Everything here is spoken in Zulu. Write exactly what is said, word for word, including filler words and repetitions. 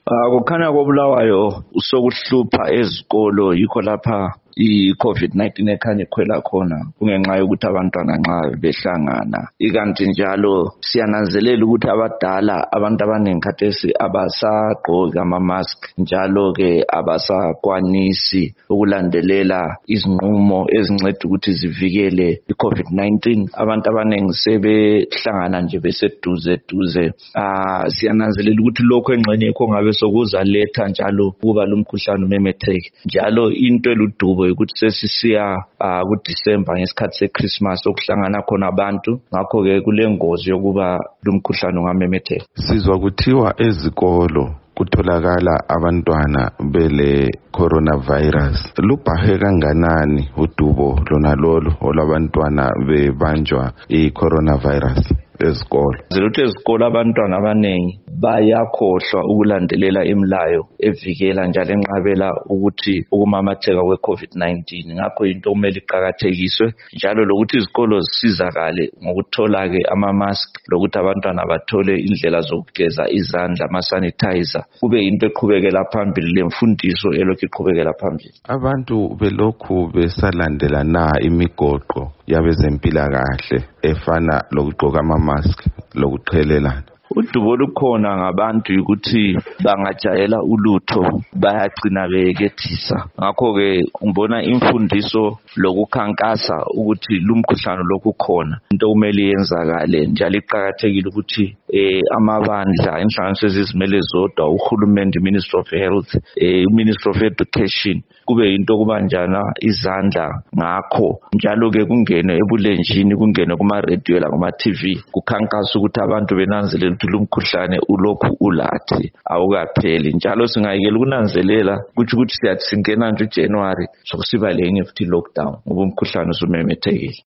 Akukhanya koBulawayo usokuhlupha ezikolo yikho lapha i-COVID nineteen ekhanya ikhwela khona kungenxa yokuthi abantwana nxa behlangana. Ikanti njalo siyananzelela ukuthi abadala abantu abanengi khathesi abasagqoki ama-mask njalo ke abasakwanisi ukulandelela izinqumo ezinceda ukuthi zivikele i-COVID nineteen. Abantu abanengi sebehlangana nje beseduze duze. Ah siyananzelela ukuthi lokho engxenye yikho ngabe sokuzaletha njalo kuba lumkhuhlane umemetheke. Njalo into eludubo ukuthi sesisiya uh, kuDisemba ngesikhathi seChristmas okuhlangana khona abantu, ngakho ke kulengozi yokuba lumkhuhlane ungamemetheka. Sizwa kuthiwa ezikolo kutholakala abantwana bele coronavirus. Lubhahe kanganani udubo lona lolo olabantwana bebanjwa i-coronavirus ezikolo? Ziluthi ezikolo abantwana abanengi bayakhohlwa ukulandelela imilayo evikela njalo enqabela ukuthi ukumamatheka kwe-COVID nineteen. Ngakho into kumele iqakathekiswe njalo lokuthi izikolo zisizakale ngokuthola ke ama-mask lokuthi abantwana bathole indlela zokugeza izandla, ama-sanitizer. Kube into eqhubekela phambili, lemfundiso elokhu iqhubekela phambili. Abantu belokhu besalandela na imigoqo yabezempilakahle efana lokugqoka ama-mask lokuqhelelana? Udubo lukhona ngabantu ukuthi bangajayela ulutho bayagcina bekethisa. Ngakho ke ngibona imfundiso lokukhankasa ukuthi lumkhuhlane lokhu khona into kumele yenzakale njalo iqhakathekile ukuthi eh amabandla inhlanganiso ezizimele zodwa, uhulumende, Ministry of Health, eh Ministry of Education, kube into kubanjana izandla ngakho njalo ke kungene ebulenjini, kungene kuma radio la kuma T V kukhankasa ukuthi abantu benanzelela ukuthi lumkhuhlane ulokhu ulathi awukapheli. Njalo singayekela ukunanzelela kuthi ukuthi siyathi singena nje uJanuary sokusiba lenye futhi lockdown ngoba umkhuhlane usumemethekile.